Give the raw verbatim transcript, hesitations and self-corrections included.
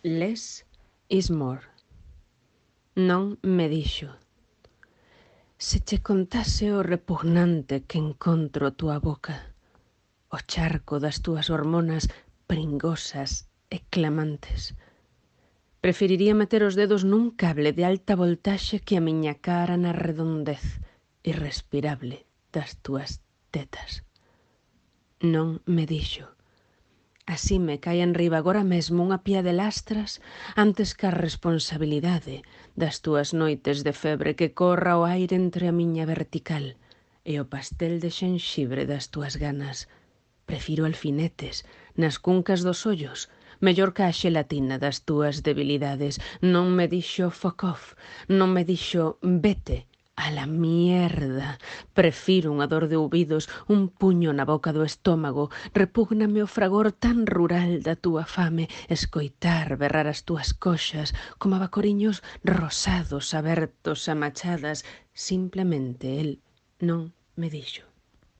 Less is more. Non me dixo: se che contase o repugnante que encontro túa boca, o charco das túas hormonas pringosas e clamantes, preferiría meter os dedos nun cable de alta voltaxe que a miña cara na redondez irrespirable das túas tetas. Non me dixo: así me cae enriba agora mesmo unha pía de lastras antes que a responsabilidade das túas noites de febre que corra o aire entre a miña vertical e o pastel de xenxibre das túas ganas. Prefiro alfinetes nas cuncas dos ollos, mellor que a xelatina das túas debilidades. Non me dixo fuck off, non me dixo vete a la mierda. Prefiro unha dor de ouvidos, un puño na boca do estómago. Repúgname o fragor tan rural da túa fame, escoitar berrar as túas coxas como bacoriños rosados abertos a machadas. Simplemente el non me dixo.